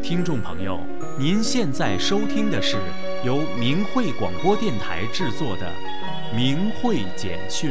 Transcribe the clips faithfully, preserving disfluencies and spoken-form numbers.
听众朋友，您现在收听的是由明慧广播电台制作的《明慧简讯》。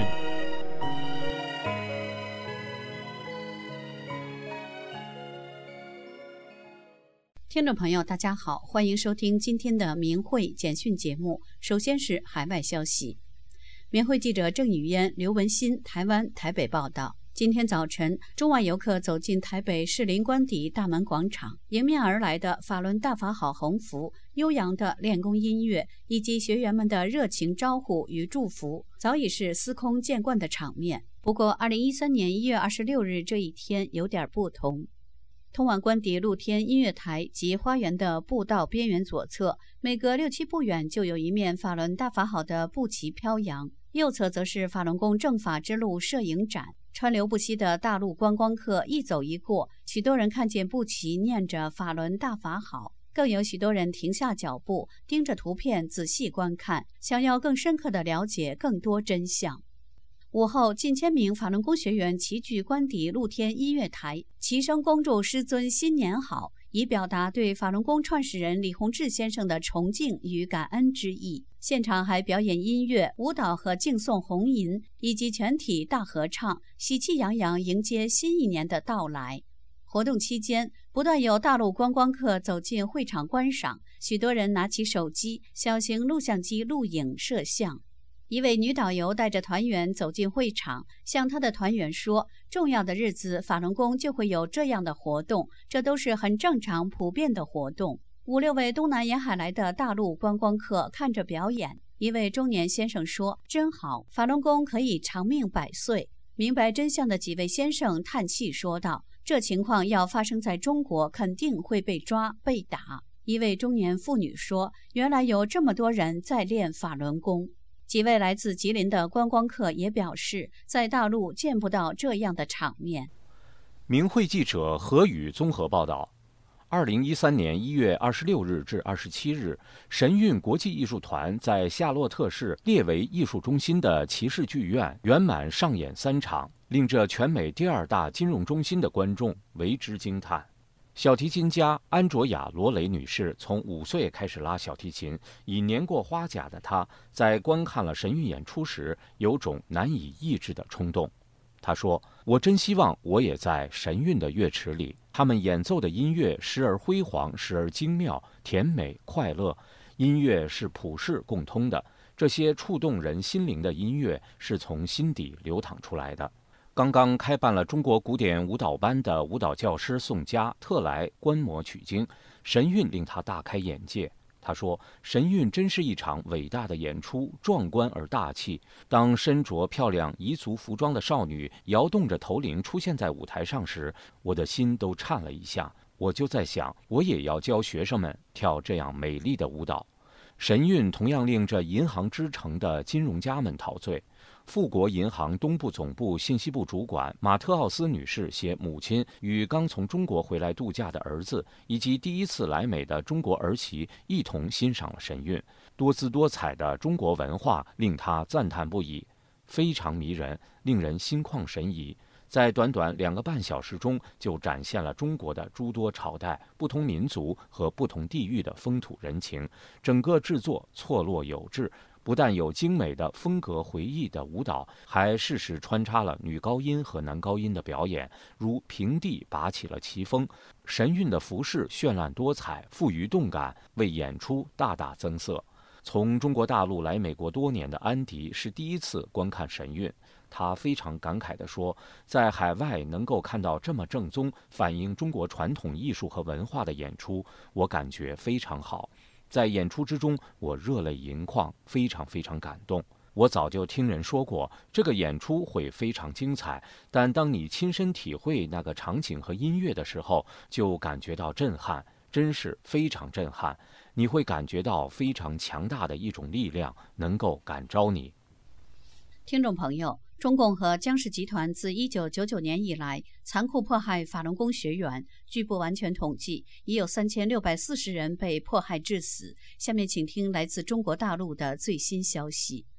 听众朋友，大家好，欢迎收听今天的明慧简讯节目。首先是海外消息。明慧记者郑雨嫣、刘文新台湾台北报道。今天早晨，中外游客走进台北士林官邸大门广场，迎面而来的法轮大法好横幅、悠扬的练功音乐以及学员们的热情招呼与祝福，早已是司空见惯的场面。不过，二零一三年一月二十六日这一天有点不同。通往官邸露天音乐台及花园的步道边缘左侧，每隔六七步远就有一面法轮大法好的步旗飘扬，右侧则是法轮功正法之路摄影展。川流不息的大陆观光客一走一过，许多人看见步旗念着法轮大法好，更有许多人停下脚步，盯着图片仔细观看，想要更深刻地了解更多真相。午后，近千名法轮功学员齐聚官邸露天音乐台，齐声恭祝师尊新年好，以表达对法轮功创始人李洪志先生的崇敬与感恩之意。现场还表演音乐、舞蹈和敬颂红吟，以及全体大合唱，喜气洋洋迎接新一年的到来。活动期间，不断有大陆观光客走进会场观赏，许多人拿起手机、小型录像机录影摄像。一位女导游带着团员走进会场，向她的团员说，重要的日子法轮功就会有这样的活动，这都是很正常普遍的活动。五六位东南沿海来的大陆观光客看着表演，一位中年先生说，真好，法轮功可以长命百岁。明白真相的几位先生叹气说道，这情况要发生在中国肯定会被抓被打。一位中年妇女说，原来有这么多人在练法轮功。几位来自吉林的观光客也表示，在大陆见不到这样的场面。 明慧记者何宇综合报道。二零一三年一月二十六日至二十七日，神韵国际艺术团在夏洛特市列维艺术中心的骑士剧院圆满上演三场，令这全美第二大金融中心的观众为之惊叹。小提琴家安卓雅·罗雷女士从五岁开始拉小提琴，已年过花甲的她，在观看了神韵演出时，有种难以抑制的冲动。她说：“我真希望我也在神韵的乐池里，他们演奏的音乐时而辉煌，时而精妙、甜美、快乐。音乐是普世共通的，这些触动人心灵的音乐是从心底流淌出来的。”刚刚开办了中国古典舞蹈班的舞蹈教师宋佳特来观摩取经，神韵令他大开眼界。他说，神韵真是一场伟大的演出，壮观而大气。当身着漂亮彝族服装的少女摇动着头铃出现在舞台上时，我的心都颤了一下。我就在想，我也要教学生们跳这样美丽的舞蹈。神韵同样令这银行之城的金融家们陶醉。富国银行东部总部信息部主管马特奥斯女士携母亲与刚从中国回来度假的儿子，以及第一次来美的中国儿媳一同欣赏了神韵。多姿多彩的中国文化令她赞叹不已，非常迷人，令人心旷神怡。在短短两个半小时中，就展现了中国的诸多朝代、不同民族和不同地域的风土人情。整个制作错落有致，不但有精美的风格回忆的舞蹈，还适时穿插了女高音和男高音的表演，如平地拔起了奇峰。神韵的服饰绚烂多彩，富于动感，为演出大大增色。从中国大陆来美国多年的安迪是第一次观看神韵，他非常感慨地说，在海外能够看到这么正宗、反映中国传统艺术和文化的演出，我感觉非常好。在演出之中，我热泪盈眶，非常非常感动。我早就听人说过，这个演出会非常精彩，但当你亲身体会那个场景和音乐的时候，就感觉到震撼，真是非常震撼。你会感觉到非常强大的一种力量能够感召你。 听众朋友，中共和江氏集团自一九九九年以来残酷迫害法轮功学员，据不完全统计，已有三千六百四十人被迫害致死。下面请听来自中国大陆的最新消息。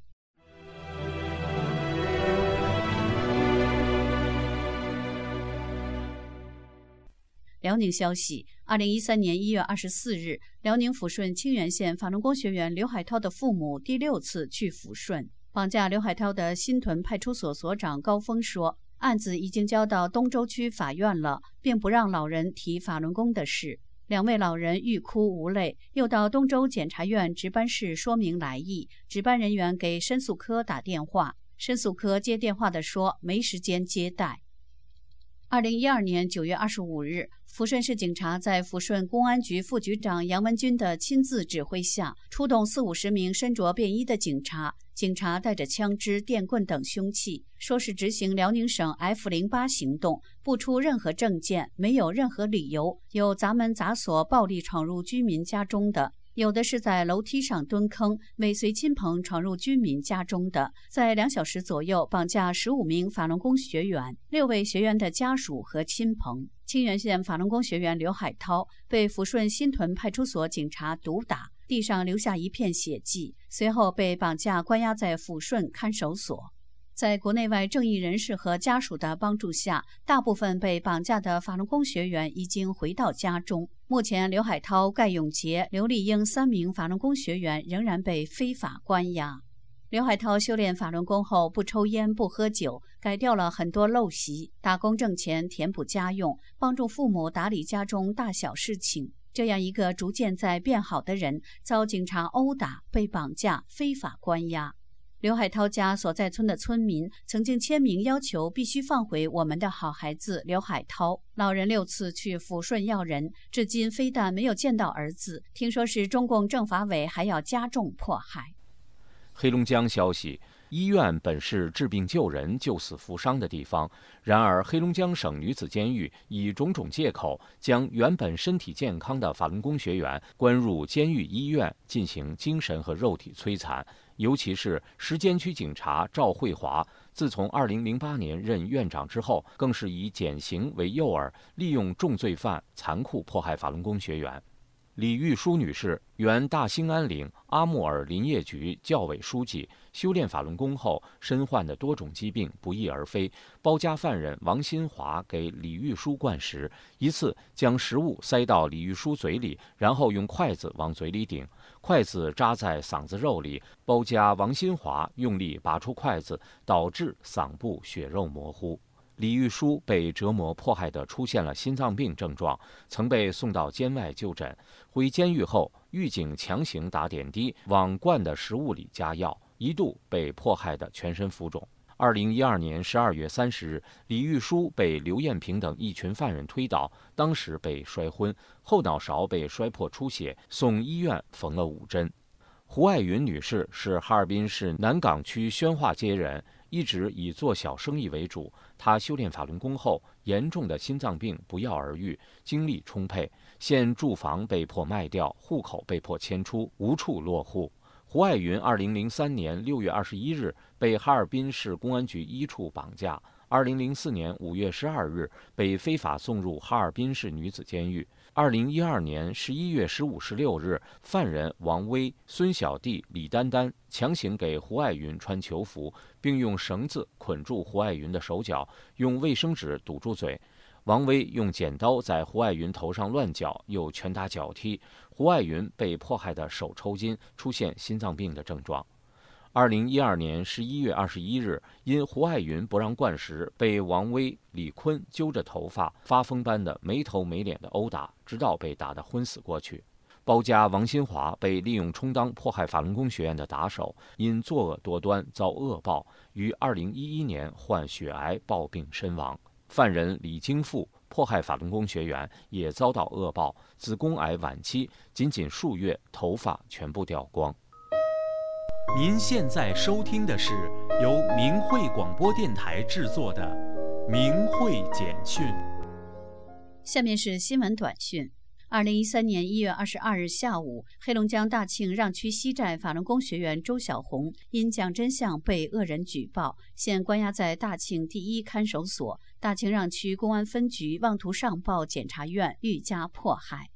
辽宁消息，二零一三年一月二十四日，辽宁抚顺清源县法轮功学员刘海涛的父母第六次去抚顺绑架刘海涛的新屯派出所所长高峰说，案子已经交到东州区法院了，并不让老人提法轮功的事。两位老人欲哭无泪，又到东州检察院值班室说明来意。值班人员给申诉科打电话，申诉科接电话的说没时间接待。二零一二年九月二十五日，抚顺市警察在抚顺公安局副局长杨文军的亲自指挥下，出动四五十名身着便衣的警察。警察带着枪支、电棍等凶器，说是执行辽宁省 F 零八 行动，不出任何证件，没有任何理由，有砸门砸锁、暴力闯入居民家中的。有的是在楼梯上蹲坑，尾随亲朋闯入居民家中的，在两小时左右绑架十五名法轮功学员、六位学员的家属和亲朋。清源县法轮功学员刘海涛被抚顺新屯派出所警察毒打，地上留下一片血迹，随后被绑架关押在抚顺看守所。在国内外正义人士和家属的帮助下，大部分被绑架的法轮功学员已经回到家中。目前，刘海涛、盖永杰、刘丽英三名法轮功学员仍然被非法关押。刘海涛修炼法轮功后，不抽烟、不喝酒，改掉了很多陋习，打工挣钱填补家用，帮助父母打理家中大小事情。这样一个逐渐在变好的人，遭警察殴打、被绑架、非法关押。刘海涛家所在村的村民曾经签名要求必须放回我们的好孩子刘海涛。老人六次去抚顺要人，至今非但没有见到儿子，听说是中共政法委还要加重迫害。 黑龙江消息，医院本是治病救人、救死扶伤的地方，然而黑龙江省女子监狱以种种借口，将原本身体健康的法轮功学员关入监狱医院进行精神和肉体摧残。尤其是石间区警察赵慧华，自从二零零八年任院长之后，更是以减刑为诱饵，利用重罪犯残酷迫害法轮功学员。李玉书女士，原大兴安岭阿木尔林业局教委书记，修炼法轮功后身患的多种疾病不翼而飞。包夹犯人王新华给李玉书灌食，一次将食物塞到李玉书嘴里，然后用筷子往嘴里顶，筷子扎在嗓子肉里，包夹王新华用力拔出筷子，导致嗓部血肉模糊。李玉书被折磨迫害的出现了心脏病症状，曾被送到监外就诊。回监狱后，狱警强行打点滴，往灌的食物里加药，一度被迫害的全身浮肿。二零一二年十二月三十日，李玉书被刘艳平等一群犯人推倒，当时被摔昏，后脑勺被摔破出血，送医院缝了五针。胡爱云女士是哈尔滨市南岗区宣化街人，一直以做小生意为主。她修炼法轮功后，严重的心脏病不药而愈，精力充沛，现住房被迫卖掉，户口被迫迁出，无处落户。胡爱云二零零三年六月二十一日被哈尔滨市公安局一处绑架，二零零四年五月十二日被非法送入哈尔滨市女子监狱。二零一二年十一月十五、十六日，犯人王威、孙小弟、李丹丹强行给胡爱云穿囚服，并用绳子捆住胡爱云的手脚，用卫生纸堵住嘴。王威用剪刀在胡爱云头上乱绞，又拳打脚踢。胡爱云被迫害的手抽筋，出现心脏病的症状。二零一二年十一月二十一日，因胡爱云不让灌食，被王威、李坤揪着头发，发疯般的没头没脸的殴打，直到被打得昏死过去。包夹王新华被利用充当迫害法轮功学院的打手，因作恶多端遭恶报，于二零一一年患血癌暴病身亡。犯人李金富迫害法轮功学员，也遭到恶报，子宫癌晚期，仅仅数月，头发全部掉光。 您现在收听的是由明慧广播电台制作的《明慧简讯》。 下面是新闻短讯。二零一三年一月二十二日下午，黑龙江大庆让区西寨法轮功学员周小红因讲真相被恶人举报，现关押在大庆第一看守所。大庆让区公安分局妄图上报检察院，欲加迫害。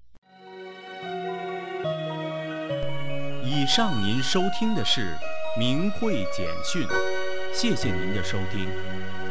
以上您收听的是明慧简讯，谢谢您的收听。